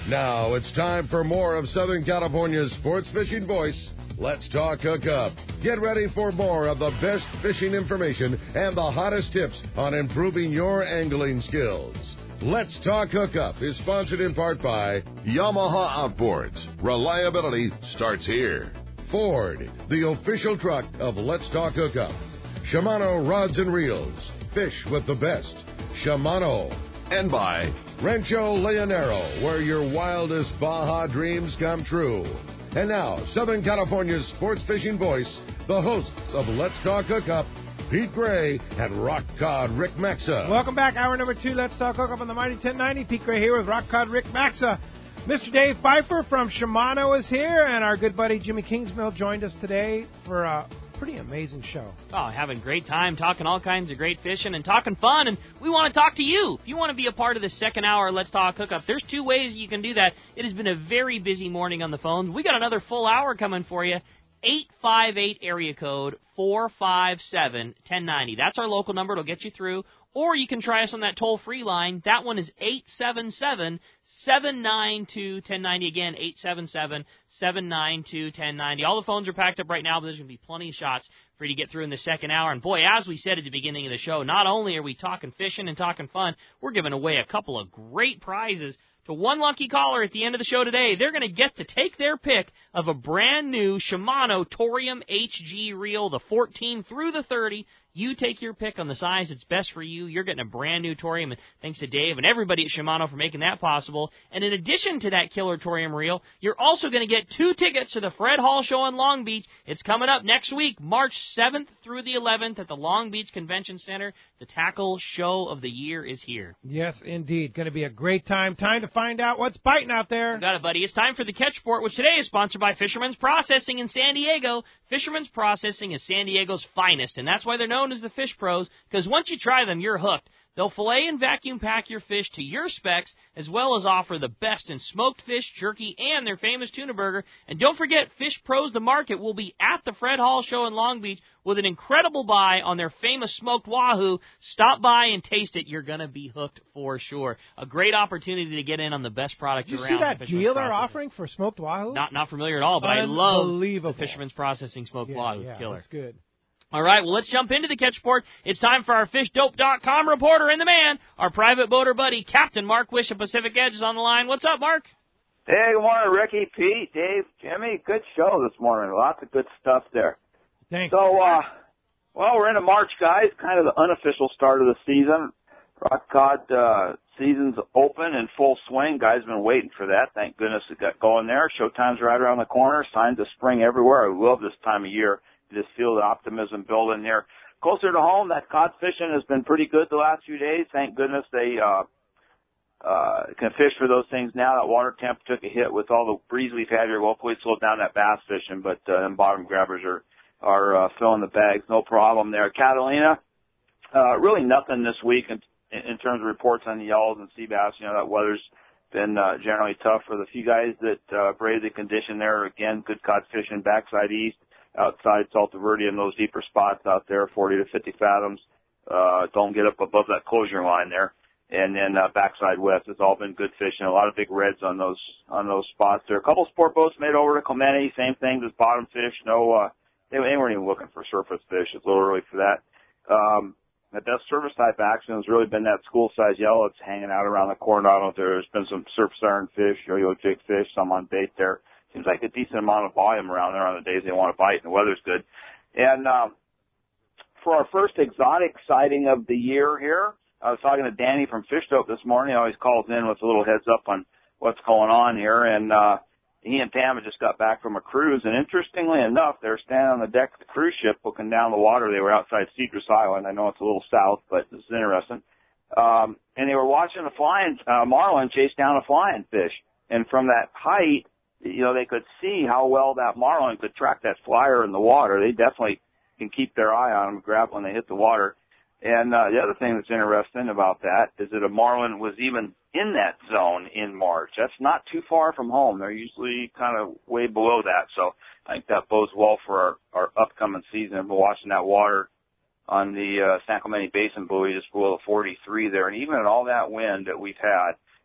Now it's time for more of Southern California's sports fishing voice. Let's Talk Hookup. Get ready for more of the best fishing information and the hottest tips on improving your angling skills. Let's Talk Hookup is sponsored in part by Yamaha Outboards. Reliability starts here. Ford, the official truck of Let's Talk Hookup. Shimano Rods and Reels. Fish with the best. Shimano. And by Rancho Leonero, where your wildest Baja dreams come true. And now, Southern California's sports fishing voice, the hosts of Let's Talk Hookup, Pete Gray and Rock Cod Rick Maxa. Welcome back. Hour number 2, Let's Talk Hookup on the Mighty 1090. Pete Gray here with Rock Cod Rick Maxa. Mr. Dave Pfeiffer from Shimano is here, and our good buddy Jimmy Kingsmill joined us today for a pretty amazing show. Oh, having a great time, talking all kinds of great fishing and talking fun, and we want to talk to you. If you want to be a part of the second hour, Let's Talk Hookup, there's 2 ways you can do that. It has been a very busy morning on the phones. We got another full hour coming for you. 858 area code 457-1090. That's our local number. It'll get you through. Or you can try us on that toll-free line. That one is 877-792-1090. Again, 877-792-1090. All the phones are packed up right now, but there's going to be plenty of shots for you to get through in the second hour. And, boy, as we said at the beginning of the show, not only are we talking fishing and talking fun, we're giving away a couple of great prizes to one lucky caller at the end of the show today. They're going to get to take their pick of a brand new Shimano Torium HG reel, the 14 through the 30. You take your pick on the size that's best for you. You're getting a brand new Torium, and thanks to Dave and everybody at Shimano for making that possible. And in addition to that killer Torium reel, you're also going to get 2 tickets to the Fred Hall Show in Long Beach. It's coming up next week, March 7th through the 11th at the Long Beach Convention Center. The tackle show of the year is here. Yes, indeed. Going to be a great time. Time to find out what's biting out there. You got it, buddy. It's time for the Catch Report, which today is sponsored by Fisherman's Processing in San Diego. Fisherman's Processing is San Diego's finest, and that's why they're known as the Fish Pros, because once you try them, you're hooked. They'll fillet and vacuum pack your fish to your specs, as well as offer the best in smoked fish, jerky, and their famous tuna burger. And don't forget, Fish Pros The Market will be at the Fred Hall Show in Long Beach with an incredible buy on their famous smoked wahoo. Stop by and taste it. You're going to be hooked for sure. A great opportunity to get in on the best product around. Did you see that deal they're offering for smoked wahoo? Not familiar at all, but I love the Fisherman's Processing smoked wahoo. It's killer. That's good. All right, well, let's jump into the Catch Report. It's time for our FishDope.com reporter and the man, our private boater buddy, Captain Mark Wish of Pacific Edge is on the line. What's up, Mark? Hey, good morning, Ricky, Pete, Dave, Jimmy. Good show this morning. Lots of good stuff there. Thanks. So, well, we're into March, guys, kind of the unofficial start of the season. Rock Cod season's open in full swing. Guys been waiting for that. Thank goodness it got going there. Showtime's right around the corner. Signs of spring everywhere. I love this time of year. You just feel the optimism building there. Closer to home, that cod fishing has been pretty good the last few days. Thank goodness they can fish for those things now. That water temp took a hit with all the breeze we've had here. Well, hopefully it slowed down that bass fishing, but them bottom grabbers are filling the bags. No problem there. Catalina, really nothing this week in terms of reports on the yellows and sea bass. You know, that weather's been generally tough for the few guys that brave the condition there. Again, good cod fishing backside east. Outside Salta Verde and those deeper spots out there, 40 to 50 fathoms. Don't get up above that closure line there. And then backside west, it's all been good fishing. A lot of big reds on those spots there. A couple sport boats made over to Clemente, same thing, just bottom fish. No, they weren't even looking for surface fish. It's a little early for that. The best surface type action has really been that school size yellow. It's hanging out around the Coronado. There's been some surface iron fish, yo-yo jig fish, some on bait there. Seems like a decent amount of volume around there on the days they want to bite and the weather's good. And for our first exotic sighting of the year here, I was talking to Danny from Fish Dope this morning. He always calls in with a little heads up on what's going on here. And he and Pam had just got back from a cruise. And interestingly enough, they were standing on the deck of the cruise ship looking down the water. They were outside Cedrus Island. I know it's a little south, but this is interesting. And they were watching a flying marlin chase down a flying fish. And from that height, you know, they could see how well that marlin could track that flyer in the water. They definitely can keep their eye on them, grab when they hit the water. And the other thing that's interesting about that is that a marlin was even in that zone in March. That's not too far from home. They're usually kind of way below that. So I think that bodes well for our upcoming season. We're watching that water on the San Clemente Basin buoy just below the 43 there. And even in all that wind that we've had,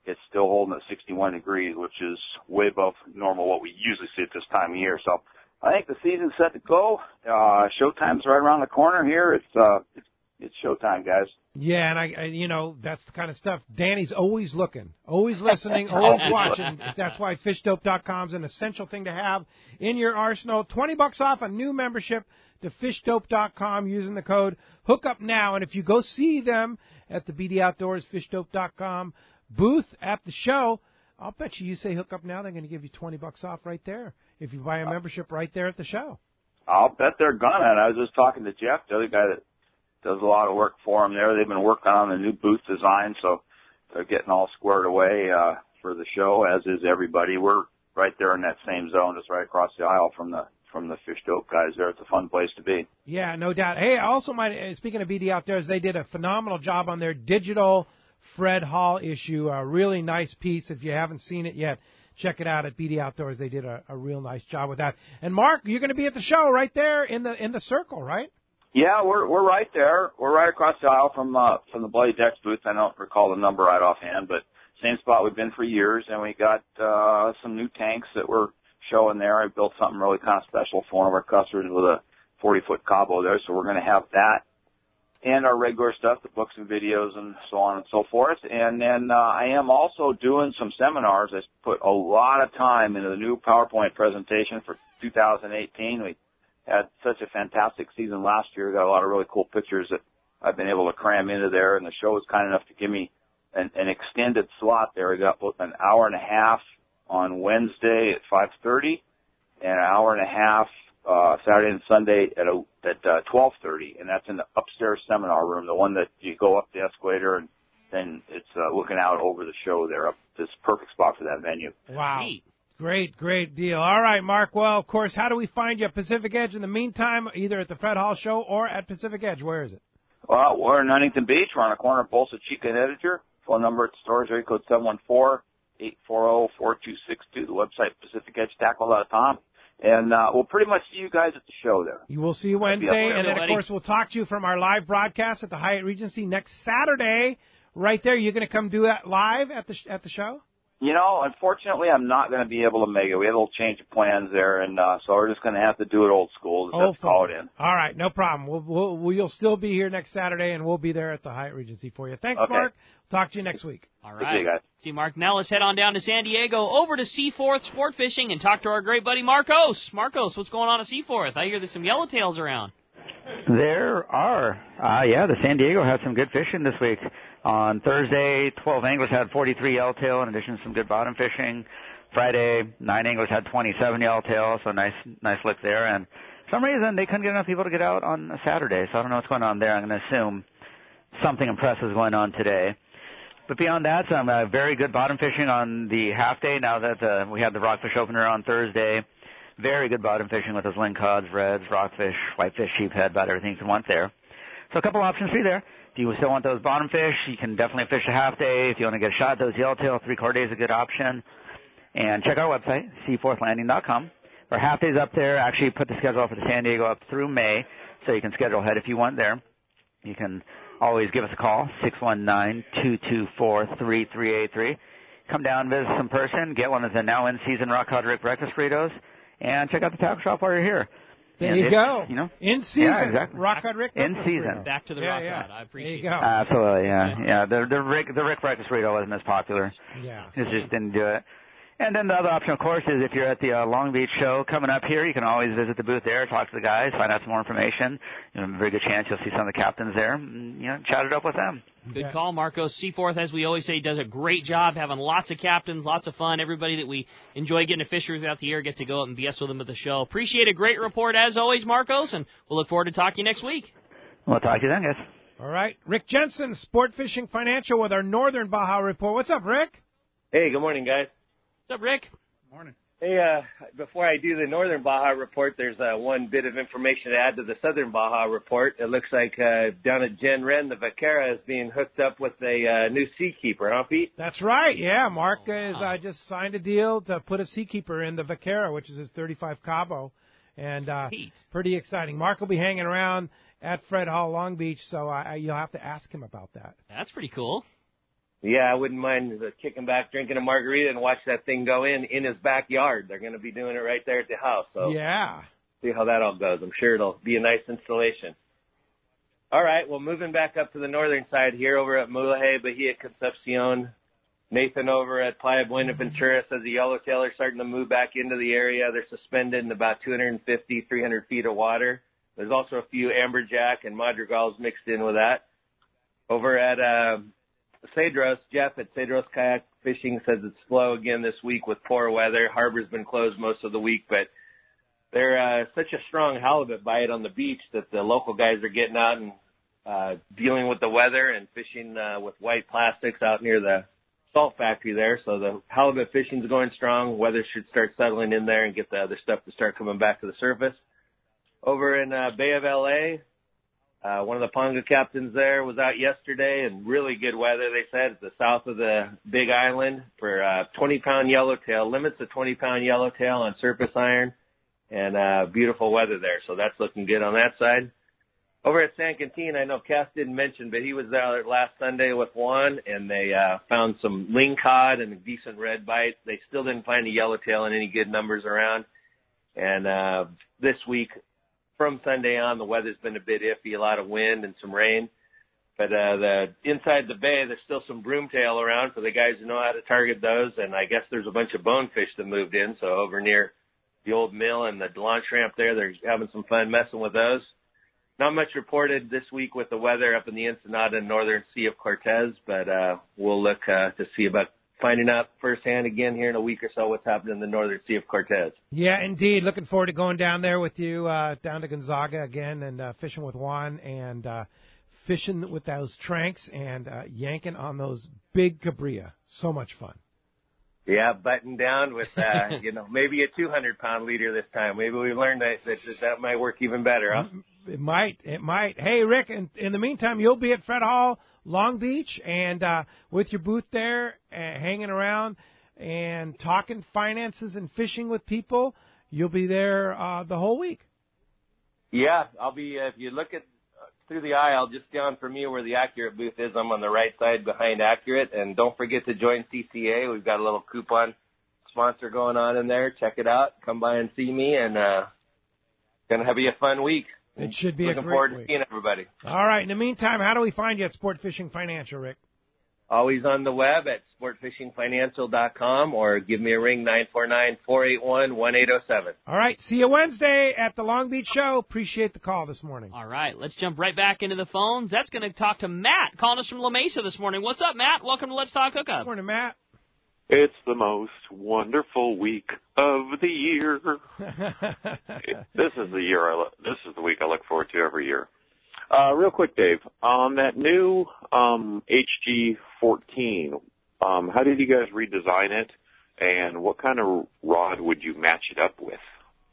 it's still holding at 61 degrees, which is way above normal what we usually see at this time of year. So I think the season's set to go. Showtime's right around the corner here. It's showtime, guys. Yeah, and I that's the kind of stuff. Danny's always looking, always listening, always watching. That's why FishDope.com is an essential thing to have in your arsenal. $20 off a new membership to FishDope.com using the code HookUpNow. And if you go see them at the BD Outdoors FishDope.com booth at the show, I'll bet you say Hook Up Now, they're going to give you $20 off right there if you buy a membership right there at the show. I'll bet they're gonna. And I was just talking to Jeff, the other guy that does a lot of work for them there. They've been working on the new booth design, so they're getting all squared away for the show, as is everybody. We're right there in that same zone, just right across the aisle from the Fish Dope guys there. It's a fun place to be. Yeah, no doubt. Hey, I also speaking of BD Outdoors, they did a phenomenal job on their digital Fred Hall issue. A really nice piece. If you haven't seen it yet, check it out at BD Outdoors. They did a real nice job with that. And Mark, you're going to be at the show right there in the circle, right? Yeah, we're right there. We're right across the aisle from the Bloody Decks booth. I don't recall the number right offhand, but same spot we've been for years. And we got some new tanks that we're showing there. I built something really kind of special for one of our customers with a 40-foot Cabo there, so we're going to have that and our regular stuff, the books and videos and so on and so forth. And then I am also doing some seminars. I put a lot of time into the new PowerPoint presentation for 2018. We had such a fantastic season last year. Got a lot of really cool pictures that I've been able to cram into there, and the show was kind enough to give me an extended slot there. We got an hour and a half on Wednesday at 5:30 and an hour and a half Saturday and Sunday at 12:30, and that's in the upstairs seminar room, the one that you go up the escalator and then it's looking out over the show there. This perfect spot for that venue. Wow. Neat. Great deal. All right, Mark. Well, of course, how do we find you at Pacific Edge in the meantime, either at the Fred Hall Show or at Pacific Edge? Where is it? Well, we're in Huntington Beach. We're on the corner of Bolsa Chica and Editor. Phone number at the store is area code 714-840-4262. The website, PacificEdgeTackle.com. And we'll pretty much see you guys at the show there. You will see you Wednesday, and then, of course, we'll talk to you from our live broadcast at the Hyatt Regency next Saturday right there. You're going to come do that live at the show? You know, unfortunately, I'm not going to be able to make it. We had a little change of plans there, and so we're just going to have to do it old school. Just call it in. All right, no problem. You'll still be here next Saturday, and we'll be there at the Hyatt Regency for you. Thanks, okay. Mark. Talk to you next week. All right. See you guys. See you, Mark. Now let's head on down to San Diego, over to Seaforth Sport Fishing, and talk to our great buddy Marcos. Marcos, what's going on at Seaforth? I hear there's some yellowtails around. There are. The San Diego had some good fishing this week. On Thursday, 12 anglers had 43 yellowtail, in addition to some good bottom fishing. Friday, 9 anglers had 27 yellowtail, so nice lick there. And for some reason, they couldn't get enough people to get out on a Saturday, so I don't know what's going on there. I'm going to assume something impressive is going on today. But beyond that, some very good bottom fishing on the half day now that we had the rockfish opener on Thursday. Very good bottom fishing with those lingcods, reds, rockfish, whitefish, sheephead, about everything you can want there. So a couple options for you there. If you still want those bottom fish, you can definitely fish a half day. If you want to get a shot at those yellowtail, 3/4 day is a good option. And check our website, seaforthlanding.com. Our half days up there. Actually put the schedule for the San Diego up through May, so you can schedule ahead if you want there. You can always give us a call, 619-224-3383. Come down, visit some person, get one of the now in-season Rock Cod Rick breakfast burritos, and check out the tackle shop while you're here. There you go. You know, in season. Yeah, exactly. Rock Cod Rick. In season. Back to the rock cod. I appreciate it. Absolutely, yeah. The Rick breakfast burrito wasn't as popular. Yeah. It just didn't do it. And then the other option, of course, is if you're at the Long Beach show coming up here, you can always visit the booth there, talk to the guys, find out some more information. A very good chance you'll see some of the captains there, and, chat it up with them. Good call, Marcos. Seaforth, as we always say, does a great job having lots of captains, lots of fun. Everybody that we enjoy getting to fish throughout the year get to go out and BS with them at the show. Appreciate a great report, as always, Marcos, and we'll look forward to talking to you next week. We'll talk to you then, guys. All right. Rick Jensen, Sport Fishing Financial with our Northern Baja report. What's up, Rick? Hey, good morning, guys. What's up, Rick? Morning. Hey, before I do the Northern Baja report, there's one bit of information to add to the Southern Baja report. It looks like down at Jen Wren, the Vaquera is being hooked up with a new Seakeeper, huh, Pete? That's right, yeah. Mark just signed a deal to put a Seakeeper in the Vaquera, which is his 35 Cabo, and pretty exciting. Mark will be hanging around at Fred Hall, Long Beach, so you'll have to ask him about that. That's pretty cool. Yeah, I wouldn't mind kicking back, drinking a margarita, and watch that thing go in his backyard. They're going to be doing it right there at the house. So yeah. See how that all goes. I'm sure it'll be a nice installation. All right, well, moving back up to the northern side here over at Mulegé, Bahia Concepcion. Nathan over at Playa Buenaventura says the yellowtail are starting to move back into the area. They're suspended in about 250, 300 feet of water. There's also a few amberjack and madrigals mixed in with that. Over at Cedros, Jeff at Cedros Kayak Fishing says it's slow again this week with poor weather. Harbor's been closed most of the week, but they're such a strong halibut bite on the beach that the local guys are getting out and dealing with the weather and fishing with white plastics out near the salt factory there. So the halibut fishing's going strong. Weather should start settling in there and get the other stuff to start coming back to the surface. Over in Bay of LA, one of the Ponga captains there was out yesterday and really good weather, they said, at the south of the Big Island for 20-pound yellowtail, limits of 20-pound yellowtail on surface iron, and beautiful weather there. So that's looking good on that side. Over at San Quintin, I know Cass didn't mention, but he was there last Sunday with Juan, and they found some lingcod and a decent red bite. They still didn't find a yellowtail in any good numbers around. And this week, from Sunday on, the weather's been a bit iffy, a lot of wind and some rain. But inside the bay, there's still some broomtail around for the guys who know how to target those. And I guess there's a bunch of bonefish that moved in. So over near the old mill and the launch ramp there, they're having some fun messing with those. Not much reported this week with the weather up in the Ensenada and northern Sea of Cortez, but we'll look to see about finding out firsthand again here in a week or so what's happening in the northern Sea of Cortez. Yeah, indeed. Looking forward to going down there with you, down to Gonzaga again, and fishing with Juan, and fishing with those tranks, and yanking on those big cabrilla. So much fun. Yeah, button down with, maybe a 200-pound leader this time. Maybe we learned that might work even better, huh? It might. Hey, Rick, in the meantime, you'll be at Fred Hall, Long Beach, and with your booth there, hanging around and talking finances and fishing with people. You'll be there the whole week. Yeah, I'll be, if you look at through the aisle just down from me where the Accurate booth is, I'm on the right side behind Accurate. And don't forget to join CCA. We've got a little coupon sponsor going on in there. Check it out. Come by and see me, and going to have a fun week. It should be Looking a great forward week. to seeing everybody. All right. In the meantime, how do we find you at Sport Fishing Financial, Rick? Always on the web at sportfishingfinancial.com, or give me a ring, 949-481-1807. All right. See you Wednesday at the Long Beach Show. Appreciate the call this morning. All right. Let's jump right back into the phones. That's going to talk to Matt, calling us from La Mesa this morning. What's up, Matt? Welcome to Let's Talk Hookup. Good morning, Matt. It's the most wonderful week of the year. This is the week I look forward to every year. Real quick, Dave, on that new HG14, how did you guys redesign it, and what kind of rod would you match it up with?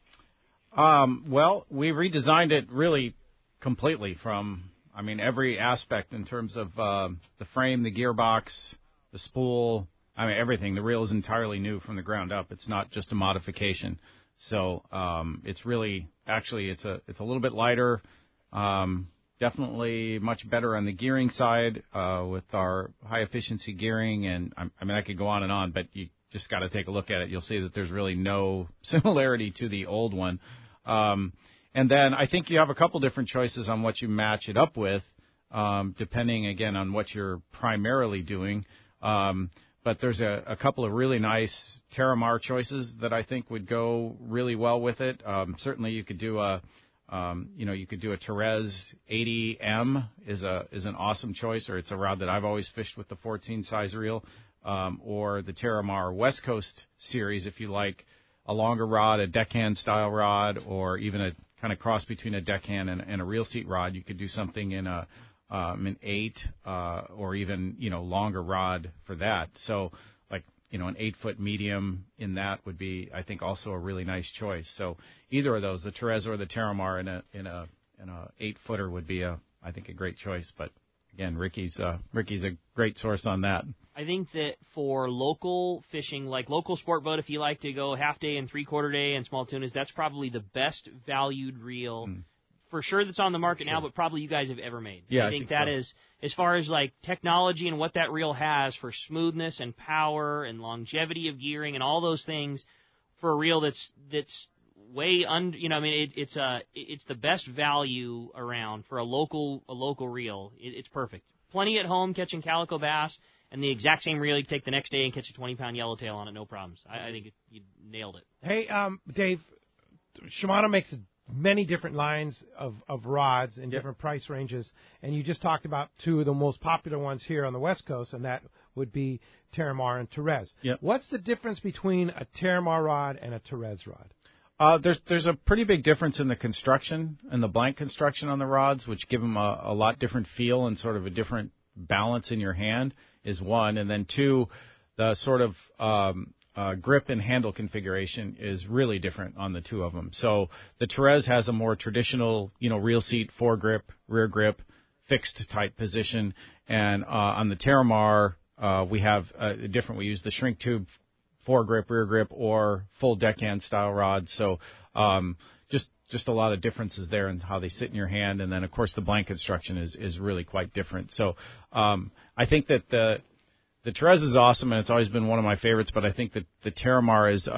Well, we redesigned it really completely from, every aspect in terms of the frame, the gearbox, the spool. Everything. The reel is entirely new from the ground up. It's not just a modification. So it's really, it's a little bit lighter. Definitely much better on the gearing side with our high-efficiency gearing. And, I could go on, but you just got to take a look at it. You'll see that there's really no similarity to the old one. And then I think you have a couple different choices on what you match it up with, depending, again, on what you're primarily doing. But there's a couple of really nice Terramar choices that I think would go really well with it. Certainly, you could do a Therese 80M is an awesome choice, or it's a rod that I've always fished with the 14 size reel, or the Terramar West Coast series if you like a longer rod, a deckhand style rod, or even a kind of cross between a deckhand and a reel seat rod. You could do something in an 8 or even longer rod for that. So an 8-foot medium in that would be, I think, also a really nice choice. So either of those, the Therese or the Terramar in a 8-footer would be I think a great choice. But again, Ricky's a great source on that. I think that for local fishing, like local sport boat, if you like to go half day and 3/4 day and small tunas, that's probably the best valued reel for sure that's on the market now, but probably you guys have ever made. Yeah, I think so. that is, as far as like technology and what that reel has for smoothness and power and longevity of gearing and all those things for a reel that's way under, it's the best value around for a local reel. It's perfect. Plenty at home catching calico bass, and the exact same reel you can take the next day and catch a 20-pound yellowtail on it, no problems. I think you nailed it. Hey, Dave, Shimano makes many different lines of rods in different price ranges, and you just talked about two of the most popular ones here on the West Coast, and that would be Terramar and Therese. Yep. What's the difference between a Terramar rod and a Therese rod? There's a pretty big difference in the construction and the blank construction on the rods, which give them a lot different feel and sort of a different balance in your hand is one. And then two, the sort of grip and handle configuration is really different on the two of them. So the Therese has a more traditional, reel seat, foregrip, rear grip, fixed type position. And on the Terramar, we have we use the shrink tube foregrip, rear grip, or full deckhand style rods. So just a lot of differences there in how they sit in your hand. And then, of course, the blank construction is really quite different. So I think that the Therese is awesome, and it's always been one of my favorites, but I think that the Terramar is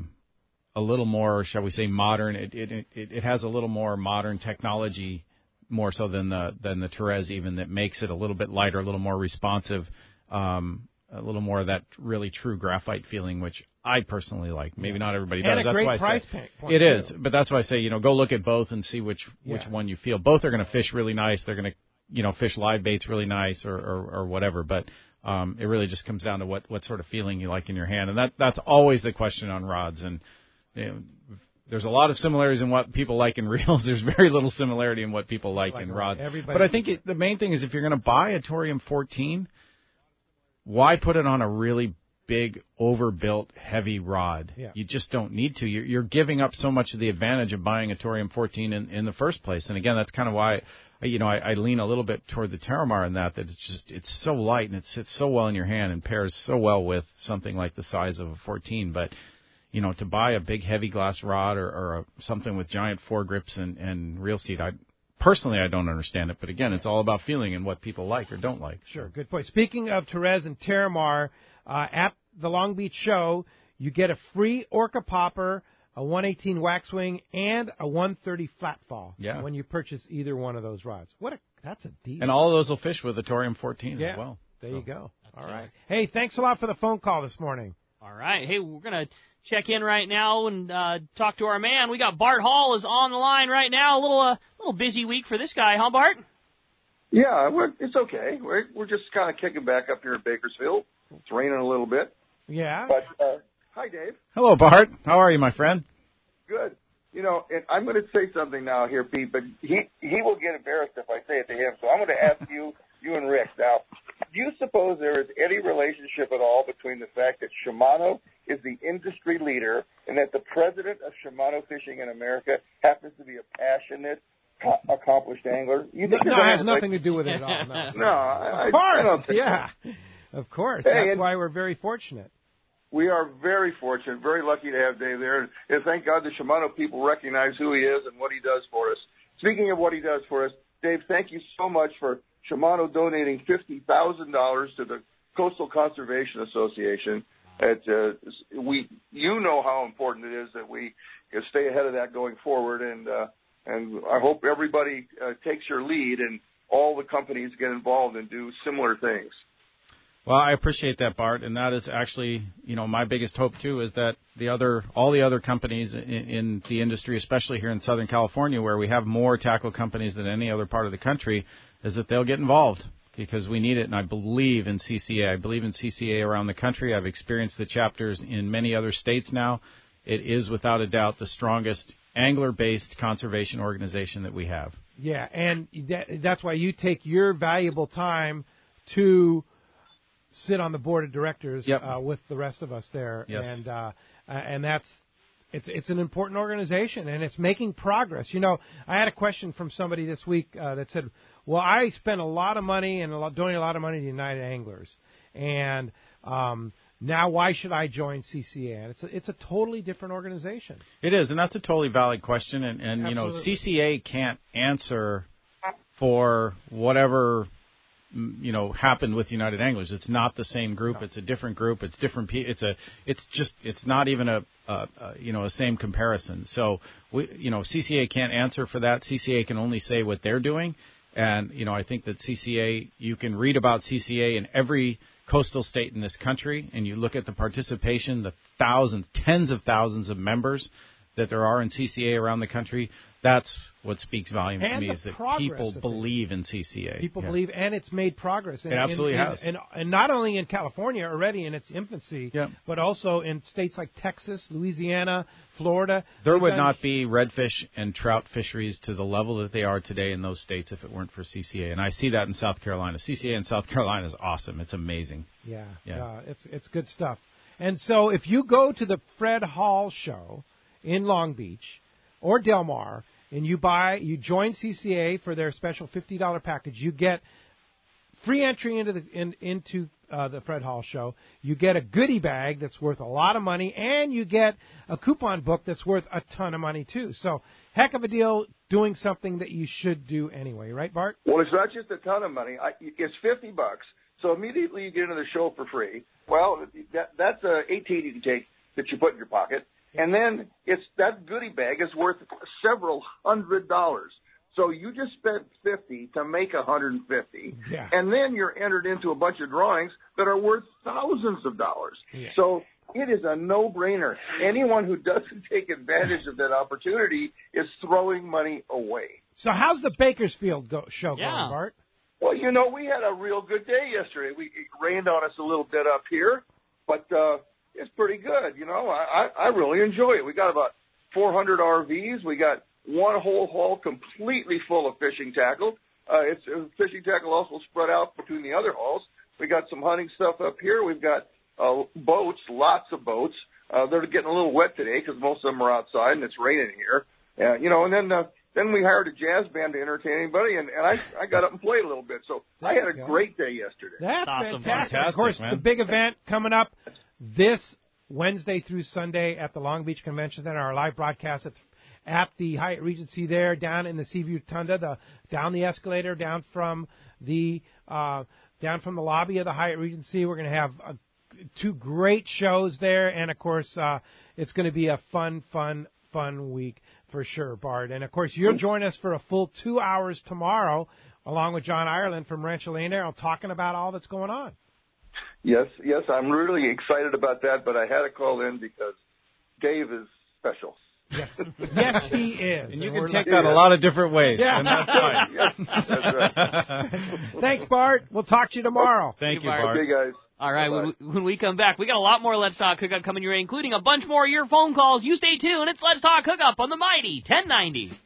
a little more, shall we say, modern. It has a little more modern technology, more so than the Therese even, that makes it a little bit lighter, a little more responsive, a little more of that really true graphite feeling, which I personally like. Maybe not everybody does. And a that's great why price I say point it too. is. But that's why I say, go look at both and see which one you feel. Both are going to fish really nice. They're going to, fish live baits really nice or whatever. But it really just comes down to what sort of feeling you like in your hand. And that's always the question on rods. And there's a lot of similarities in what people like in reels. There's very little similarity in what people like in rods. But I think the main thing is if you're going to buy a Torium 14, why put it on a really big, overbuilt, heavy rod? Yeah. You just don't need to. You're giving up so much of the advantage of buying a Torium 14 in the first place. And again, that's kind of why, I lean a little bit toward the Terramar in that it's so light and it sits so well in your hand and pairs so well with something like the size of a 14. But, to buy a big, heavy glass rod or something with giant foregrips and reel seat, personally, I don't understand it, but again, it's all about feeling and what people like or don't like. Sure, good point. Speaking of Therese and Terramar, at the Long Beach show, you get a free Orca popper, a 118 waxwing, and a 130 flatfall when you purchase either one of those rods. That's a deal. And all of those will fish with the Torium 14 as well. There you go. All right. Hey, thanks a lot for the phone call this morning. All right. Hey, we're going to check in right now and talk to our man. We got Bart Hall is on the line right now. A little busy week for this guy, huh, Bart? Yeah, it's okay. We're just kind of kicking back up here in Bakersfield. It's raining a little bit. Yeah. But hi, Dave. Hello, Bart. How are you, my friend? Good. And I'm going to say something now here, Pete, but he will get embarrassed if I say it to him. So I'm going to ask you and Rick. Now, do you suppose there is any relationship at all between the fact that Shimano is the industry leader and that the president of Shimano Fishing in America happens to be a passionate, accomplished angler? No, it has nothing to do with it at all. No, of course, yeah. Of course. That's why we're very fortunate. We are very fortunate, very lucky to have Dave there. And thank God the Shimano people recognize who he is and what he does for us. Speaking of what he does for us, Dave, thank you so much for Shimano donating $50,000 to the Coastal Conservation Association. You know how important it is that we stay ahead of that going forward, and I hope everybody takes your lead and all the companies get involved and do similar things. Well, I appreciate that, Bart, and that is actually, my biggest hope too, is that all the other companies in the industry, especially here in Southern California, where we have more tackle companies than any other part of the country, is that they'll get involved because we need it. And I believe in CCA. I believe in CCA around the country. I've experienced the chapters in many other states now. It is without a doubt the strongest angler-based conservation organization that we have. Yeah, and that's why you take your valuable time to sit on the board of directors with the rest of us there. Yes. And it's an important organization, and it's making progress. I had a question from somebody this week that said, well, I spent a lot of money and donate a lot of money to United Anglers, and now why should I join CCA? And it's a totally different organization. It is, and that's a totally valid question. And you know, CCA can't answer for whatever happened with United Anglers. It's not the same group. No. It's a different group. It's different. It's not even a same comparison. So CCA can't answer for that. CCA can only say what they're doing. And I think that CCA, you can read about CCA in every coastal state in this country, and you look at the participation, the thousands, tens of thousands of members that there are in CCA around the country. That's what speaks volume to me, is that people believe in CCA. People believe, and it's made progress. It absolutely has. And not only in California, already in its infancy, but also in states like Texas, Louisiana, Florida. There would not be redfish and trout fisheries to the level that they are today in those states if it weren't for CCA. And I see that in South Carolina. CCA in South Carolina is awesome. It's amazing. Yeah. It's good stuff. And so if you go to the Fred Hall show in Long Beach or Del Mar, and you join CCA for their special $50 package, you get free entry into the Fred Hall show. You get a goodie bag that's worth a lot of money, and you get a coupon book that's worth a ton of money too. So, heck of a deal, doing something that you should do anyway, right, Bart? Well, it's not just a ton of money. It's $50, so immediately you get into the show for free. Well, that's 18 you can take that you put in your pocket. And then that goodie bag is worth several $100. So you just spent $50 to make $150, and then you're entered into a bunch of drawings that are worth thousands of dollars. Yeah. So it is a no-brainer. Anyone who doesn't take advantage of that opportunity is throwing money away. So how's the Bakersfield show going, Bart? Well, we had a real good day yesterday. It rained on us a little bit up here, but it's pretty good. I really enjoy it. We got about 400 RVs. We got one whole hall completely full of fishing tackle. It's fishing tackle also spread out between the other halls. We got some hunting stuff up here. We've got boats, lots of boats. They're getting a little wet today because most of them are outside and it's raining here. And then we hired a jazz band to entertain anybody, and I got up and played a little bit. So I had a great day yesterday. That's awesome. Fantastic. Of course, man. The big event coming up this Wednesday through Sunday at the Long Beach Convention Center, our live broadcast at the Hyatt Regency there, down in the Seaview Tunda, down the escalator, down from the lobby of the Hyatt Regency. We're going to have two great shows there, and of course, it's going to be a fun week for sure, Bart. And of course, you'll join us for a full 2 hours tomorrow, along with John Ireland from Rancho Leonero, talking about all that's going on. Yes, I'm really excited about that, but I had to call in because Dave is special. Yes, he is. And you can take that a lot of different ways, and that's fine. Yes, that's right. Thanks, Bart. We'll talk to you tomorrow. Thank you, Bart. Okay, guys. All right, when we come back, we got a lot more Let's Talk Hookup coming your way, including a bunch more of your phone calls. You stay tuned. It's Let's Talk Hookup on the Mighty 1090.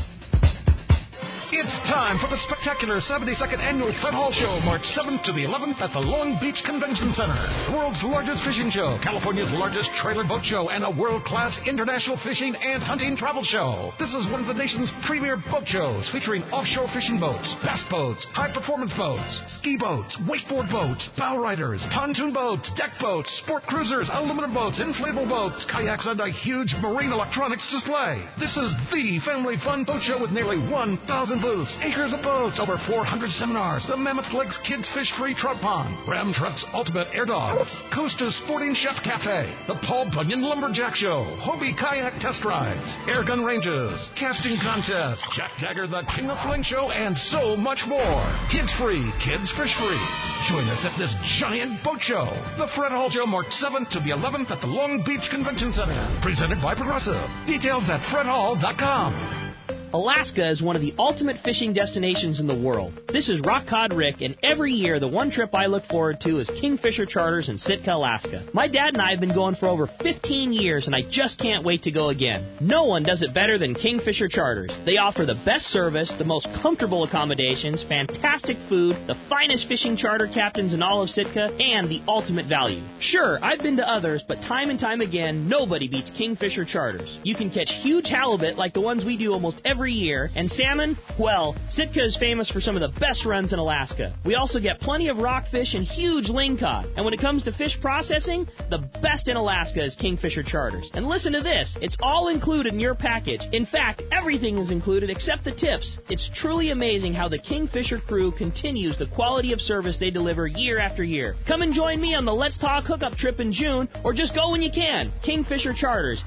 It's time for the spectacular 72nd Annual Fred Hall Show, March 7th to the 11th at the Long Beach Convention Center. The world's largest fishing show, California's largest trailer boat show, and a world-class international fishing and hunting travel show. This is one of the nation's premier boat shows, featuring offshore fishing boats, bass boats, high-performance boats, ski boats, wakeboard boats, bow riders, pontoon boats, deck boats, sport cruisers, aluminum boats, inflatable boats, kayaks, and a huge marine electronics display. This is the family fun boat show with nearly 1,000 booths, acres of boats, over 400 seminars, the Mammoth Lakes Kids Fish Free Trout Pond, Ram Truck's Ultimate Air Dogs, Costa's Sporting Chef Cafe, the Paul Bunyan Lumberjack Show, Hobie Kayak Test Rides, Air Gun Ranges, Casting Contest, Jack Dagger the King of Fling Show, and so much more. Kids free, kids fish free. Join us at this giant boat show. The Fred Hall Show, March 7th to the 11th at the Long Beach Convention Center. Presented by Progressive. Details at fredhall.com. Alaska is one of the ultimate fishing destinations in the world. This is Rock Cod Rick, and every year the one trip I look forward to is Kingfisher Charters in Sitka, Alaska. My dad and I have been going for over 15 years, and I just can't wait to go again. No one does it better than Kingfisher Charters. They offer the best service, the most comfortable accommodations, fantastic food, the finest fishing charter captains in all of Sitka, and the ultimate value. Sure, I've been to others, but time and time again, nobody beats Kingfisher Charters. You can catch huge halibut like the ones we do almost every every year. And salmon, well, Sitka is famous for some of the best runs in Alaska. We also get plenty of rockfish and huge lingcod. And when it comes to fish processing, the best in Alaska is Kingfisher Charters. And listen to this, it's all included in your package. In fact, everything is included except the tips. It's truly amazing how the Kingfisher crew continues the quality of service they deliver year after year. Come and join me on the Let's Talk hookup trip in June, or just go when you can. Kingfisher Charters,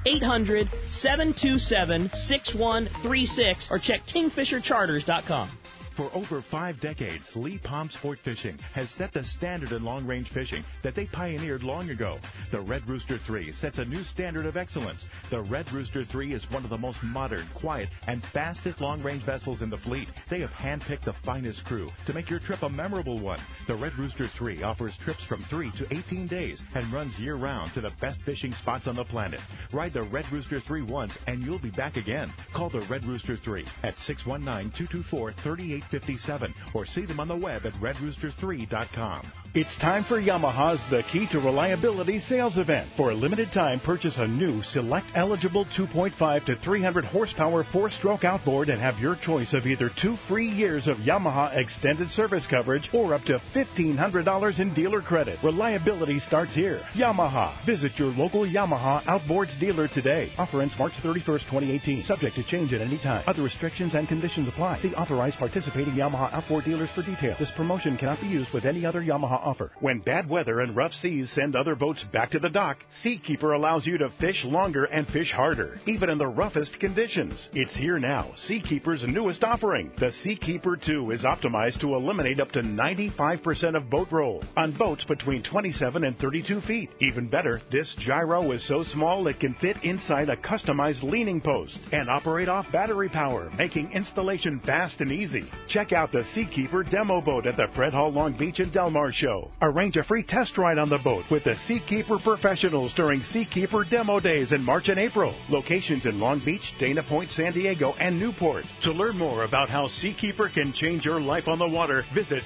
800-727-6136, or check kingfishercharters.com. For over 5 decades, Lee Palm Sport Fishing has set the standard in long-range fishing that they pioneered long ago. The Red Rooster 3 sets a new standard of excellence. The Red Rooster 3 is one of the most modern, quiet, and fastest long-range vessels in the fleet. They have handpicked the finest crew to make your trip a memorable one. The Red Rooster 3 offers trips from 3 to 18 days and runs year-round to the best fishing spots on the planet. Ride the Red Rooster 3 once and you'll be back again. Call the Red Rooster 3 at 619-224-3857 or see them on the web at redrooster3.com. It's time for Yamaha's The Key to Reliability sales event. For a limited time, purchase a new select-eligible 2.5 to 300 horsepower 4-stroke outboard and have your choice of either 2 free years of Yamaha extended service coverage or up to $1,500 in dealer credit. Reliability starts here. Yamaha. Visit your local Yamaha Outboards dealer today. Offer ends March 31st, 2018. Subject to change at any time. Other restrictions and conditions apply. See authorized participating Yamaha outboard dealers for details. This promotion cannot be used with any other Yamaha offer. When bad weather and rough seas send other boats back to the dock, Seakeeper allows you to fish longer and fish harder, even in the roughest conditions. It's here now, Seakeeper's newest offering. The Seakeeper 2 is optimized to eliminate up to 95% of boat roll on boats between 27 and 32 feet. Even better, this gyro is so small it can fit inside a customized leaning post and operate off battery power, making installation fast and easy. Check out the Seakeeper demo boat at the Fred Hall Long Beach and Del Mar show. Arrange a free test ride on the boat with the Seakeeper professionals during Seakeeper demo days in March and April. Locations in Long Beach, Dana Point, San Diego, and Newport. To learn more about how Seakeeper can change your life on the water, visit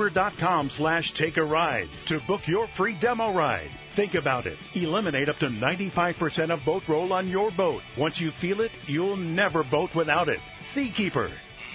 seakeeper.com/take-a-ride to book your free demo ride. Think about it. Eliminate up to 95% of boat roll on your boat. Once you feel it, you'll never boat without it. Seakeeper.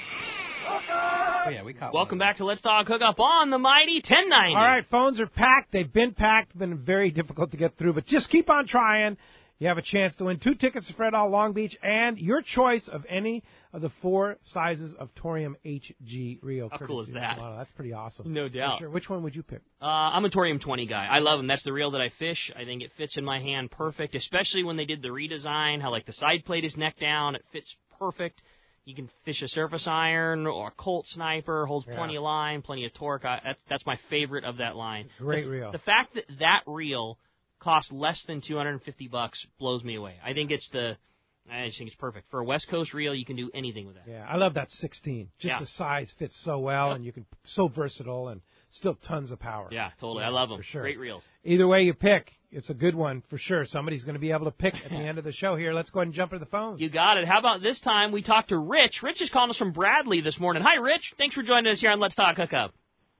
Oh, yeah, we caught Welcome back to Let's Talk Hookup on the Mighty 1090. All right, phones are packed. They've been packed. Been very difficult to get through, but just keep on trying. You have a chance to win 2 tickets to Fred Hall Long Beach and your choice of any of the 4 sizes of Torium HG reel. How cool is that? That's pretty awesome. No doubt. Sure. Which one would you pick? I'm a Torium 20 guy. I love them. That's the reel that I fish. I think it fits in my hand perfect, especially when they did the redesign, how like the side plate is neck down. It fits perfect. You can fish a surface iron or a Colt Sniper, holds plenty of line, plenty of torque. That's my favorite of that line. Great reel. The fact that that reel costs less than $250 blows me away. I just think it's perfect. For a West Coast reel, you can do anything with that. Yeah, I love that 16. Just the size fits so well, and you can so versatile and still tons of power. Yeah, totally. I love them. For sure. Great reels. Either way you pick, it's a good one for sure. Somebody's going to be able to pick at the end of the show here. Let's go ahead and jump to the phones. You got it. How about this time we talk to Rich? Rich is calling us from Bradley this morning. Hi, Rich. Thanks for joining us here on Let's Talk Hookup.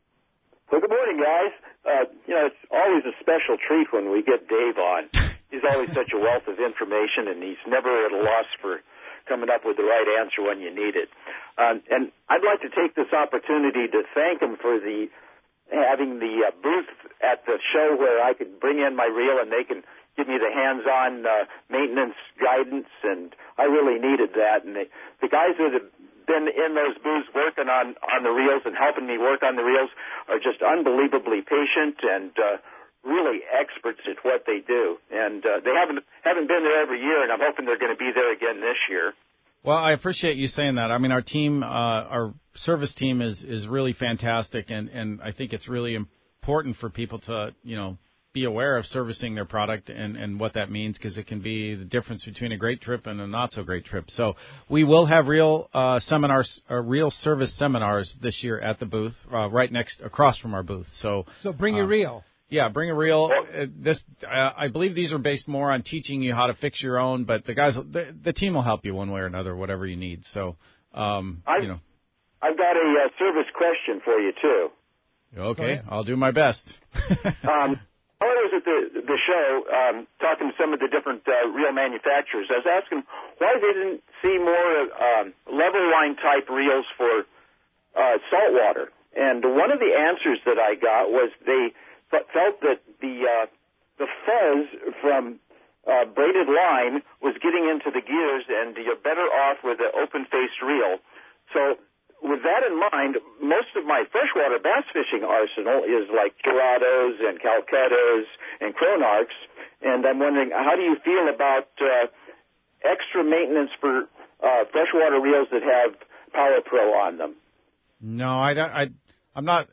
Well, good morning, guys. It's always a special treat when we get Dave on. He's always such a wealth of information, and he's never at a loss for coming up with the right answer when you need it. And I'd like to take this opportunity to thank him for having the booth at the show where I could bring in my reel and they can give me the hands-on maintenance guidance, and I really needed that. And the guys that have been in those booths working on the reels and helping me work on the reels are just unbelievably patient and really experts at what they do. And they haven't been there every year, and I'm hoping they're going to be there again this year. Well, I appreciate you saying that. I mean, our team, our service team is really fantastic, and I think it's really important for people to, be aware of servicing their product and what that means, because it can be the difference between a great trip and a not so great trip. So we will have real seminars, real service seminars this year at the booth, across from our booth. So bring your reel. Yeah, bring a reel. I believe these are based more on teaching you how to fix your own, but the guys, the team will help you one way or another, whatever you need. So, I've got a service question for you too. Okay, I'll do my best. While I was at the show, talking to some of the different reel manufacturers, I was asking why they didn't see more level line type reels for saltwater. And one of the answers that I got was they felt that the fuzz from braided line was getting into the gears, and you're better off with an open-faced reel. So with that in mind, most of my freshwater bass fishing arsenal is like Curados and Calcuttas and Cronarchs, and I'm wondering, how do you feel about extra maintenance for freshwater reels that have Power Pro on them? No, I'm not.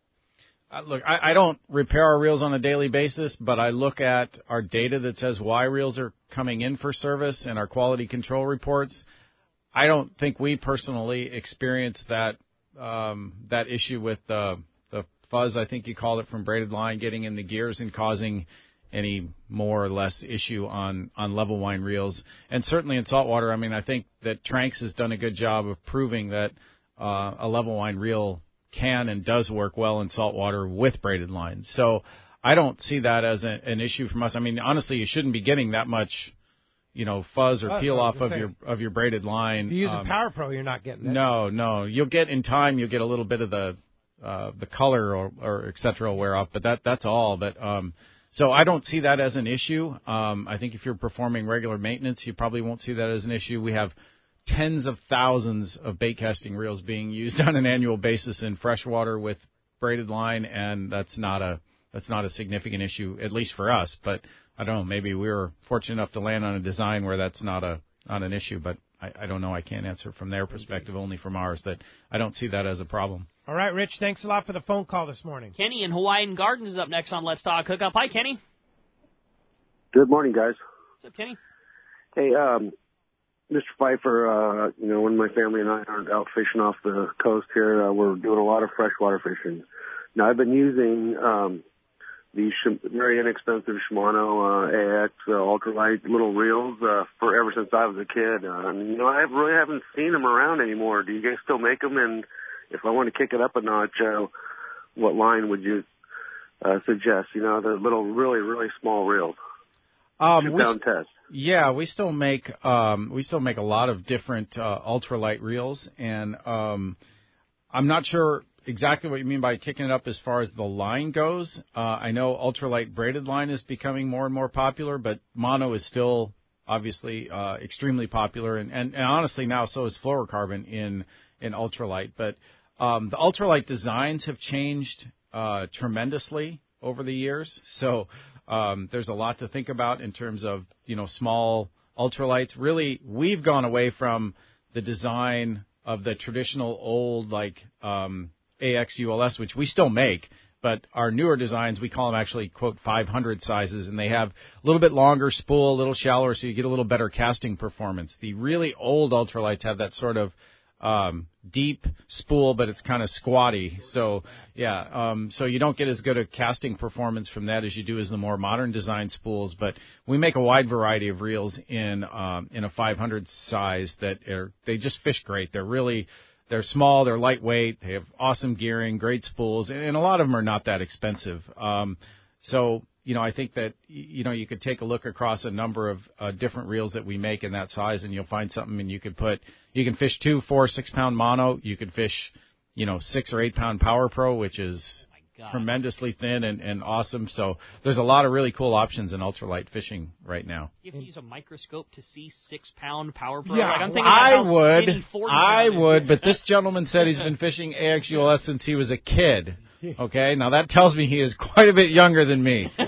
Look, I don't repair our reels on a daily basis, but I look at our data that says why reels are coming in for service and our quality control reports. I don't think we personally experience that issue with the fuzz, I think you called it, from braided line getting in the gears and causing any more or less issue on level line reels. And certainly in saltwater, I mean, I think that Tranks has done a good job of proving that a level line reel can and does work well in saltwater with braided lines. So I don't see that as an issue from us. I mean, honestly, you shouldn't be getting that much, fuzz or peel off of your braided line. If you use a Power Pro, you're not getting it. No. You'll get in time. You'll get a little bit of the color or et cetera will wear off, but that's all. But so I don't see that as an issue. I think if you're performing regular maintenance, you probably won't see that as an issue. We have tens of thousands of bait casting reels being used on an annual basis in freshwater with braided line, and that's not a significant issue, at least for us. But I don't know, maybe we were fortunate enough to land on a design where that's not an issue, but I don't know. I can't answer from their perspective, only from ours, that I don't see that as a problem. All right, Rich, thanks a lot for the phone call this morning. Kenny in Hawaiian Gardens is up next on Let's Talk Hookup. Hi, Kenny. Good morning, guys. What's up, Kenny? Hey, Mr. Pfeiffer, when my family and I aren't out fishing off the coast here, we're doing a lot of freshwater fishing. Now, I've been using these very inexpensive Shimano AX ultralight little reels for ever since I was a kid. I really haven't seen them around anymore. Do you guys still make them? And if I want to kick it up a notch, what line would you suggest? The little, really, really small reels. 2-pound test. Yeah, we still make a lot of different ultralight reels, and I'm not sure exactly what you mean by kicking it up as far as the line goes. I know ultralight braided line is becoming more and more popular, but mono is still obviously extremely popular, and honestly now so is fluorocarbon in ultralight. But the ultralight designs have changed tremendously over the years, so there's a lot to think about in terms of small ultralights. Really, we've gone away from the design of the traditional old AX ULS, which we still make, but our newer designs, we call them actually, quote, 500 sizes, and they have a little bit longer spool, a little shallower, so you get a little better casting performance. The really old ultralights have that sort of deep spool, but it's kind of squatty. So, so you don't get as good a casting performance from that as you do as the more modern design spools. But we make a wide variety of reels in a 500 size they just fish great. They're small, they're lightweight, they have awesome gearing, great spools, and a lot of them are not that expensive. I think that, you could take a look across a number of different reels that we make in that size, and you'll find something, and you can fish 2, 4, 6-pound mono. You could fish, 6 or 8-pound Power Pro, which is tremendously thin and awesome. So there's a lot of really cool options in ultralight fishing right now. You have to use a microscope to see 6-pound Power Pro. Yeah, I'm thinking I would, but this gentleman said he's been fishing AX ULS since he was a kid. Okay, now that tells me he is quite a bit younger than me. So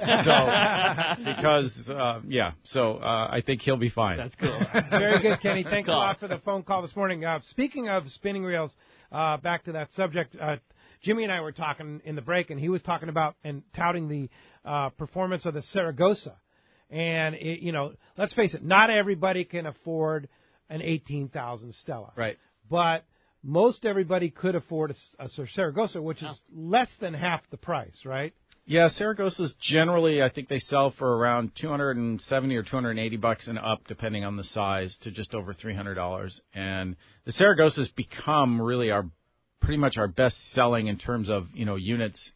I think he'll be fine. That's cool. Very good, Kenny. Thanks a lot for the phone call this morning. Speaking of spinning reels, back to that subject, Jimmy and I were talking in the break, and he was talking about and touting the performance of the Saragossa. And, let's face it, not everybody can afford an 18,000 Stella. Right. But most everybody could afford a Saragossa, which is less than half the price, right? Yeah, Saragossas generally, I think they sell for around $270 or $280 and up, depending on the size, to just over $300. And the Saragossas become really pretty much our best selling in terms of units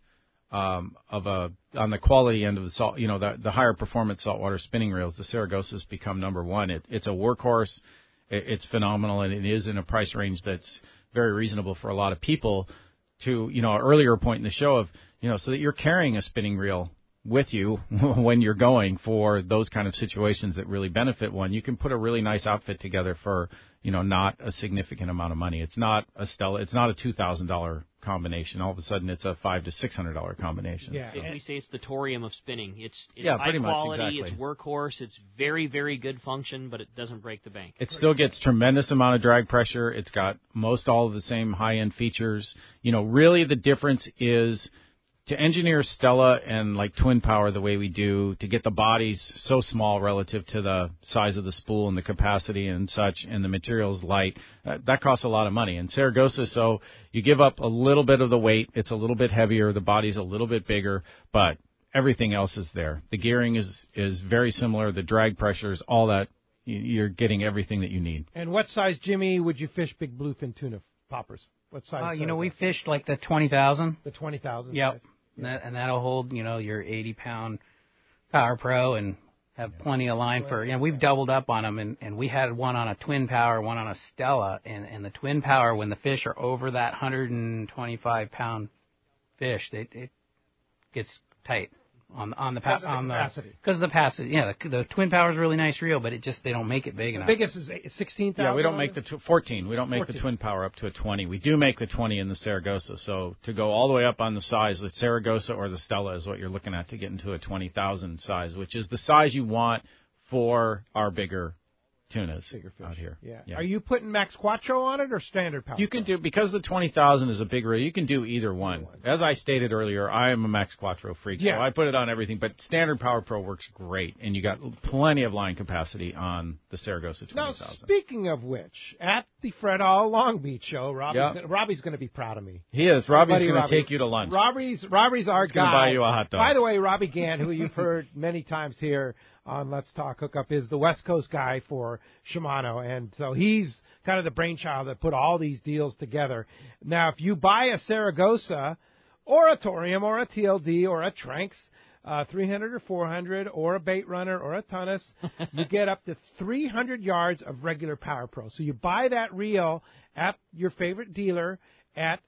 on the quality end of the salt, the higher performance saltwater spinning reels, the Saragosa's become number one. It's a workhorse. It's phenomenal, and it is in a price range that's very reasonable for a lot of people. To, an earlier point in the show of, so that you're carrying a spinning reel with you when you're going for those kind of situations that really benefit one. You can put a really nice outfit together for, not a significant amount of money. It's not a Stella. It's not a $2,000 combination. All of a sudden, it's a $500 to $600 combination. Yeah, so. We say it's the thorium of spinning. It's high pretty quality. Much, exactly. It's workhorse. It's very, very good function, but it doesn't break the bank. It still gets tremendous amount of drag pressure. It's got all of the same high-end features. Really the difference is to engineer Stella and like twin power the way we do, to get the bodies so small relative to the size of the spool and the capacity and such, and the materials light, that costs a lot of money. And Saragosa, so you give up a little bit of the weight, it's a little bit heavier, the body's a little bit bigger, but everything else is there. The gearing is very similar, the drag pressures, all that, you're getting everything that you need. And what size, Jimmy, would you fish big bluefin tuna poppers? What size? We fished like the 20,000. The 20,000 yep. size. And that'll hold, your 80-pound Power Pro and have plenty of line for, we've doubled up on them, and we had one on a twin power, one on a Stella, and the twin power, when the fish are over that 125-pound fish, it gets tight on the capacity. Because of the capacity. Yeah, the twin power is a really nice reel, but they don't make it big enough. The biggest is 16,000. Yeah, we don't make the 14. We don't make the twin power up to a 20. We do make the 20 in the Saragosa. So to go all the way up on the size, the Saragosa or the Stella is what you're looking at to get into a 20,000 size, which is the size you want for our bigger tunas out here. Yeah. Are you putting Max Quattro on it or standard power? You can do, because the 20,000 is a big reel, you can do either one. As I stated earlier, I am a Max Quattro freak, so I put it on everything. But standard Power Pro works great, and you got plenty of line capacity on the Saragosa 20,000. Now, speaking of which, at the Fred All Long Beach show, Robbie's going to be proud of me. He is. Robbie's going to take you to lunch. Robbie's our He's guy. going to buy you a hot dog. By the way, Robbie Gann, who you've heard many times here on Let's Talk Hookup, is the West Coast guy for Shimano, and so he's kind of the brainchild that put all these deals together. Now, if you buy a Saragosa or a Torium or a TLD or a Tranx, 300 or 400, or a Bait Runner or a Tunnus, you get up to 300 yards of regular Power Pro. So you buy that reel at your favorite dealer at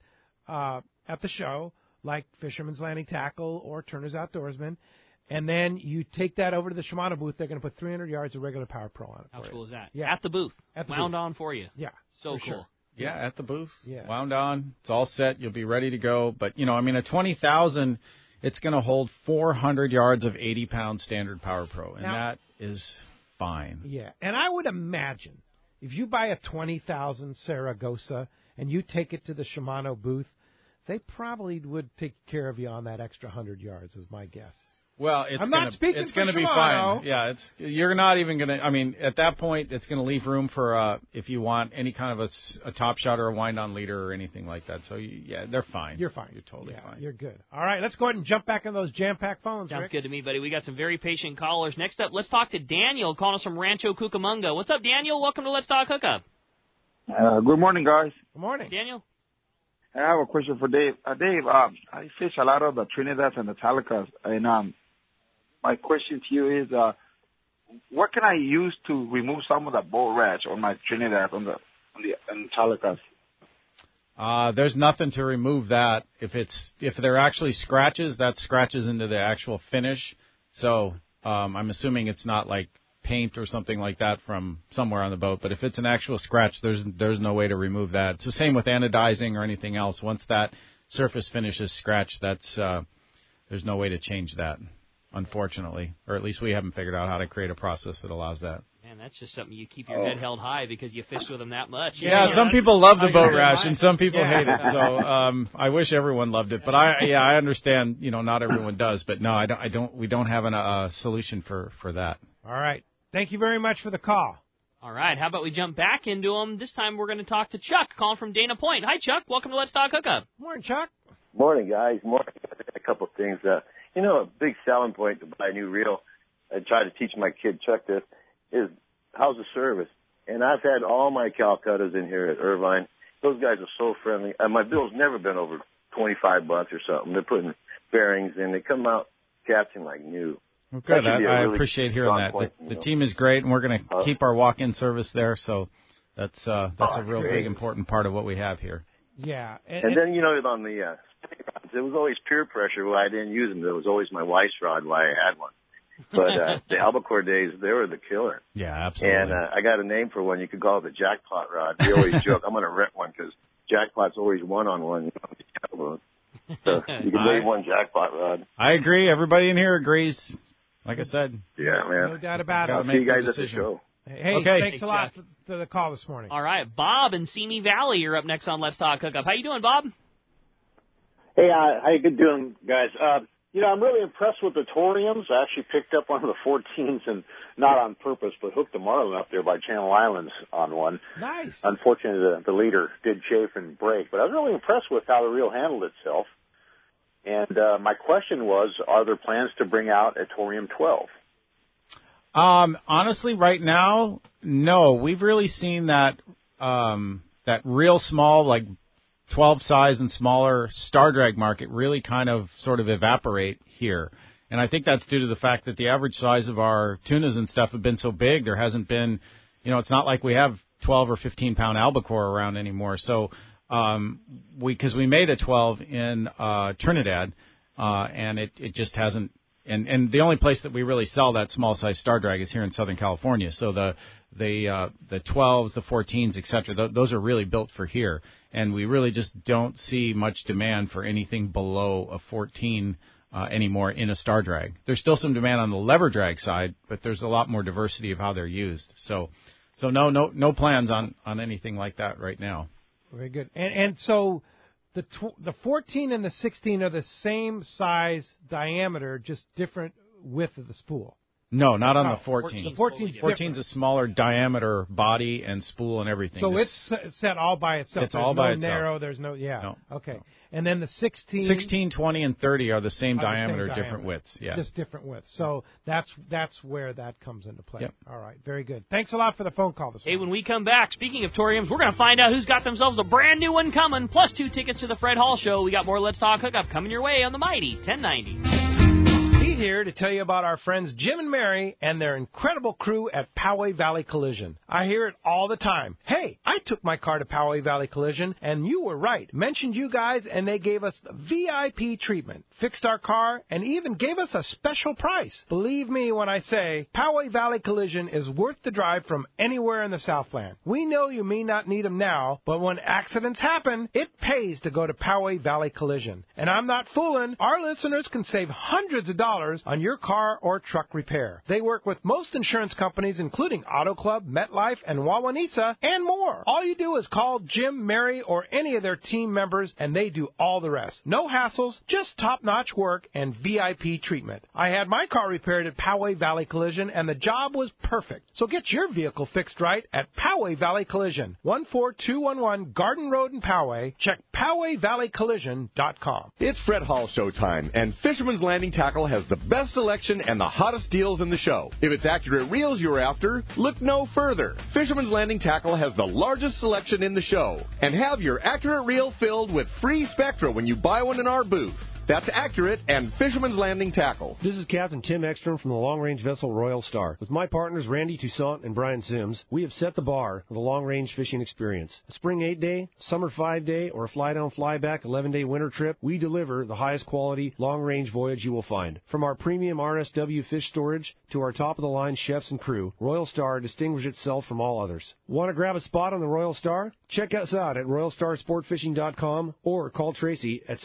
the show, like Fisherman's Landing Tackle or Turner's Outdoorsman, and then you take that over to the Shimano booth. They're going to put 300 yards of regular Power Pro on it. How cool is that? Yeah. At the booth. Wound booth. on for you. Yeah. So cool. Sure. Yeah, at the booth. Yeah. Wound on. It's all set. You'll be ready to go. But, a 20,000, it's going to hold 400 yards of 80-pound standard Power Pro, and that is fine. Yeah. And I would imagine if you buy a 20,000 Saragosa and you take it to the Shimano booth, they probably would take care of you on that extra 100 yards, is my guess. Well, it's going to be fine. Yeah, you're not even going to. At that point, it's going to leave room for if you want any kind of a top shot or a wind on leader or anything like that. So they're fine. You're fine. You're totally fine. You're good. All right, let's go ahead and jump back on those jam-packed phones. Sounds Rick. good to me, buddy. We got some very patient callers. Next up, let's talk to Daniel, calling us from Rancho Cucamonga. What's up, Daniel? Welcome to Let's Talk Hookup. Good morning, guys. Good morning, Daniel. I have a question for Dave. Dave, I fish a lot of the Trinidads and the Talicas, and my question to you is, what can I use to remove some of the boat rash on my Trinidad on the Talicas? There's nothing to remove that. If they're actually scratches, that scratches into the actual finish. So I'm assuming it's not like paint or something like that from somewhere on the boat. But if it's an actual scratch, there's no way to remove that. It's the same with anodizing or anything else. Once that surface finish is scratched, there's no way to change that, unfortunately. Or at least we haven't figured out how to create a process that allows that. Man, that's just something you keep your head held high because you fished with them that much. Yeah, some people love the boat rash and some people hate it. So I wish everyone loved it, but I understand. Not everyone does. But no, we don't have a solution for that. All right. Thank you very much for the call. All right. How about we jump back into them? This time we're going to talk to Chuck, calling from Dana Point. Hi, Chuck. Welcome to Let's Talk Hookup. Morning, Chuck. Morning, guys. Morning. A couple of things. A big selling point to buy a new reel, I try to teach my kid Chuck this, is how's the service? And I've had all my Calcuttas in here at Irvine. Those guys are so friendly. My bill's never been over $25 or something. They're putting bearings, and they come out casting like new. Well, good. I really appreciate hearing that. The team is great, and we're going to keep our walk-in service there, so that's a real big, important part of what we have here. Yeah. And then, on the rods, it was always peer pressure why I didn't use them. It was always my wife's rod why I had one. But the Albacore days, they were the killer. Yeah, absolutely. And I got a name for one. You could call it the jackpot rod. We always joke, I'm going to rent one because jackpot's always one-on-one. So you can name one jackpot rod. I agree. Everybody in here agrees. Like I said. Yeah, man. No doubt about it. I'll see you guys at the show. Hey, okay. Thanks a lot for the call this morning. All right, Bob in Simi Valley, you're up next on Let's Talk Hookup. How you doing, Bob? Hey, how you doing, guys? I'm really impressed with the Toriums. I actually picked up one of the 14s, and not on purpose, but hooked a marlin up there by Channel Islands on one. Nice. Unfortunately, the leader did chafe and break, but I was really impressed with how the reel handled itself. And my question was, are there plans to bring out a Torium 12? Honestly, right now, no. We've really seen that real small, like 12 size and smaller star drag market really kind of sort of evaporate here. And I think that's due to the fact that the average size of our tunas and stuff have been so big. There hasn't been, it's not like we have 12 or 15 pound albacore around anymore. So, because we made a 12 in Trinidad, and it just hasn't. And the only place that we really sell that small size star drag is here in Southern California. So the 12s, the 14s, et cetera, those are really built for here. And we really just don't see much demand for anything below a 14 anymore in a star drag. There's still some demand on the lever drag side, but there's a lot more diversity of how they're used. So no plans on anything like that right now. Very good. And so the 14 and the 16 are the same size diameter, just different width of the spool. No, not on the 14. The 14's a smaller diameter body and spool and everything. So it's set all by itself. It's all by itself. Narrow. There's no. Okay. No. And then the 16, 20, and 30 are the same diameter, different widths. Yeah. Just different widths. So that's where that comes into play. Yep. All right. Very good. Thanks a lot for the phone call this morning. Hey, when we come back, speaking of Toriums, we're going to find out who's got themselves a brand new one coming, plus 2 tickets to the Fred Hall Show. We got more Let's Talk Hookup coming your way on the Mighty 1090. Here to tell you about our friends Jim and Mary and their incredible crew at Poway Valley Collision. I hear it all the time. Hey, I took my car to Poway Valley Collision, and you were right. Mentioned you guys, and they gave us the VIP treatment, fixed our car, and even gave us a special price. Believe me when I say Poway Valley Collision is worth the drive from anywhere in the Southland. We know you may not need them now, but when accidents happen, it pays to go to Poway Valley Collision. And I'm not fooling. Our listeners can save hundreds of dollars on your car or truck repair. They work with most insurance companies, including Auto Club, MetLife, and Wawanesa, and more. All you do is call Jim, Mary, or any of their team members, and they do all the rest. No hassles, just top-notch work and VIP treatment. I had my car repaired at Poway Valley Collision, and the job was perfect. So get your vehicle fixed right at Poway Valley Collision, 14211 Garden Road in Poway. Check PowayValleyCollision.com. It's Fred Hall Show time, and Fisherman's Landing Tackle has the best selection and the hottest deals in the show. If it's accurate reels you're after, look no further. Fisherman's Landing Tackle has the largest selection in the show. And have your accurate reel filled with free Spectra when you buy one in our booth. That's accurate and Fisherman's Landing Tackle. This is Captain Tim Ekstrom from the long-range vessel Royal Star. With my partners Randy Toussaint and Brian Sims, we have set the bar for the long-range fishing experience. A spring 8-day, summer 5-day, or a fly-down, fly-back 11-day winter trip, we deliver the highest quality long-range voyage you will find. From our premium RSW fish storage to our top-of-the-line chefs and crew, Royal Star distinguishes itself from all others. Want to grab a spot on the Royal Star? Check us out at RoyalStarSportFishing.com or call Tracy at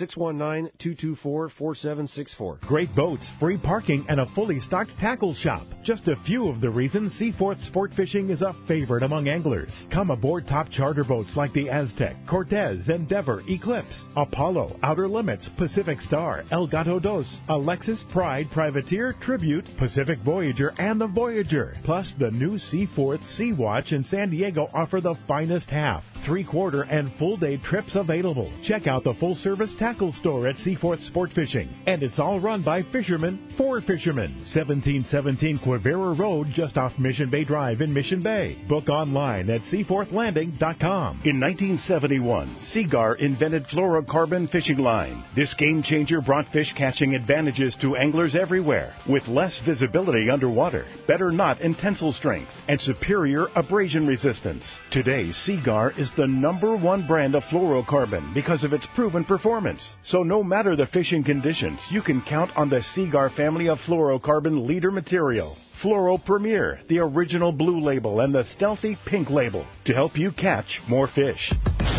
619-224-4764. Great boats, free parking, and a fully stocked tackle shop. Just a few of the reasons Seaforth Sport Fishing is a favorite among anglers. Come aboard top charter boats like the Aztec, Cortez, Endeavor, Eclipse, Apollo, Outer Limits, Pacific Star, El Gato Dos, Alexis, Pride, Privateer, Tribute, Pacific Voyager, and the Voyager. Plus, the new Seaforth Sea Watch in San Diego offer the finest half. 3-quarter and full-day trips available. Check out the full-service tackle store at Seaforth Sport Fishing. And it's all run by fishermen for fishermen. 1717 Quivira Road, just off Mission Bay Drive in Mission Bay. Book online at seaforthlanding.com. In 1971, Seagar invented fluorocarbon fishing line. This game changer brought fish catching advantages to anglers everywhere, with less visibility underwater, better knot and tensile strength, and superior abrasion resistance. Today, Seagar is the #1 brand of fluorocarbon because of its proven performance. So no matter the fishing conditions, you can count on the Seagar family of fluorocarbon leader material. Fluoro Premier, the original blue label, and the stealthy pink label to help you catch more fish.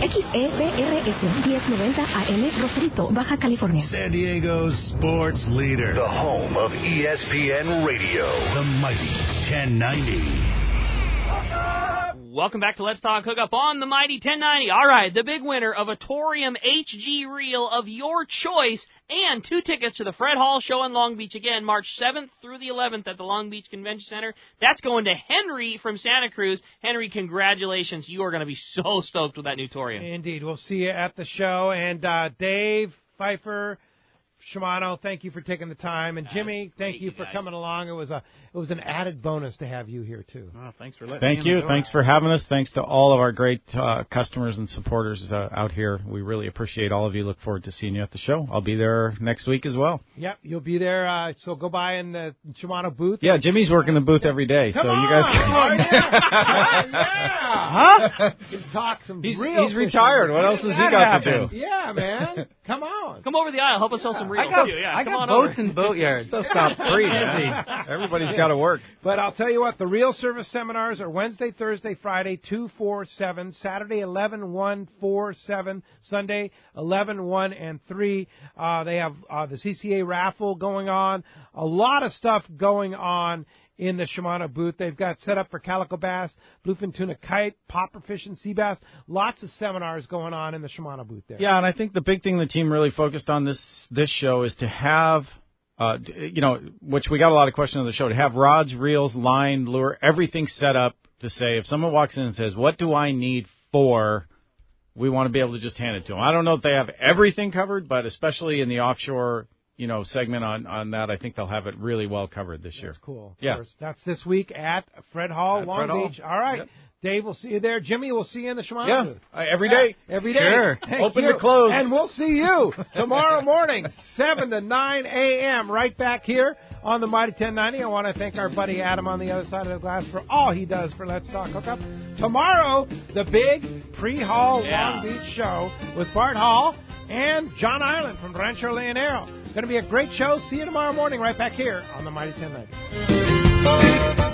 XEBRS 1090 AM, Rosarito, Baja California. San Diego's sports leader. The home of ESPN Radio. The mighty 1090. Welcome back to Let's Talk Hookup on the Mighty 1090. All right, the big winner of a Torium HG reel of your choice and 2 tickets to the Fred Hall Show in Long Beach again, March 7th through the 11th at the Long Beach Convention Center. That's going to Henry from Santa Cruz. Henry, congratulations. You are going to be so stoked with that new Torium. Indeed. We'll see you at the show. And Dave, Pfeiffer, Shimano, thank you for taking the time, and Jimmy, thank you for coming along. It was an added bonus to have you here too. Oh, thanks for letting me. Thank you. Thanks for having us. Thanks to all of our great customers and supporters out here. We really appreciate all of you. Look forward to seeing you at the show. I'll be there next week as well. Yep, you'll be there. So go by in the Shimano booth. Yeah, Jimmy's working the booth every day, Come so on. you guys can. Huh? Talk some real He's retired. What else has he got to do? Yeah, man. Come on. Come over the aisle. Help us sell some reels. I got boats and boatyards. Stuff's not free, man. Everybody's got to work. But I'll tell you what, the Real Service seminars are Wednesday, Thursday, Friday, 2, 4, 7, Saturday, 11, 1, 4, 7, Sunday, 11, 1, and 3. They have the CCA raffle going on. A lot of stuff going on in the Shimano booth. They've got set up for calico bass, bluefin tuna kite, popper fish, and sea bass. Lots of seminars going on in the Shimano booth there. Yeah, and I think the big thing the team really focused on this show is to have, which we got a lot of questions on the show, to have rods, reels, line, lure, everything set up to say if someone walks in and says, what do I need for, we want to be able to just hand it to them. I don't know if they have everything covered, but especially in the offshore segment on that, I think they'll have it really well covered this year. That's cool. Yeah. That's this week at Fred Hall, Long Beach. All right. Yep. Dave, we'll see you there. Jimmy, we'll see you in the Shimano booth. Every day. Every day. Sure. Open you. to close. And we'll see you tomorrow morning, 7 to 9 a.m., right back here on the Mighty 1090. I want to thank our buddy Adam on the other side of the glass for all he does for Let's Talk Hookup. Tomorrow, the big pre-Hall Long Beach show with Bart Hall and John Island from Rancho Leonero. Going to be a great show. See you tomorrow morning right back here on the Mighty 1090.